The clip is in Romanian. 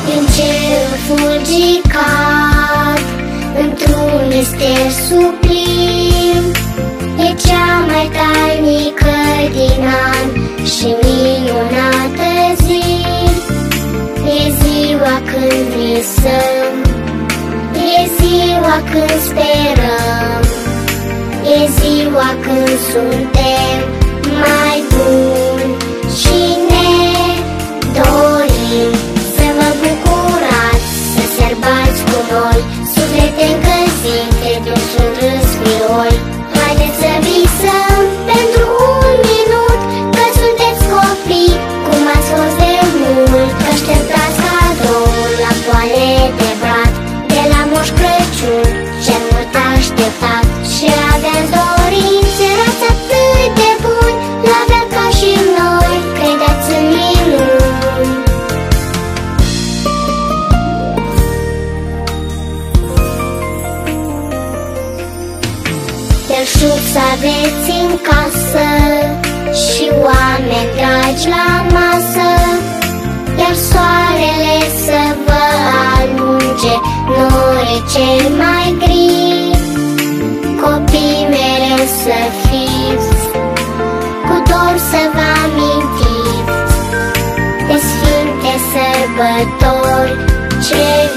În cerul fulgicat, într-un mister sublim, e cea mai tainică din an și minunată zi. E ziua când visăm, e ziua când sperăm, e ziua când suntem mai buni și ne dorim să vă bucurați, să sărbați cu noi, suflete încălzite de-un râs miroi. Haideți să visăm pentru un minut că sunteți copii, cum ați fost de mult, că așteptați cadoul la poale de brad de la Moș Crăciun, cel mult așteptat. Și aveți dorințe, erați atât de buni, la fel ca și noi, credeți în minuni. Belșug să aveți în casă și oameni dragi la masă, iar soarele să vă alunge norii cei mai gri. Copii mereu să fiți, cu dor să vă amintiți de sfinte sărbători ce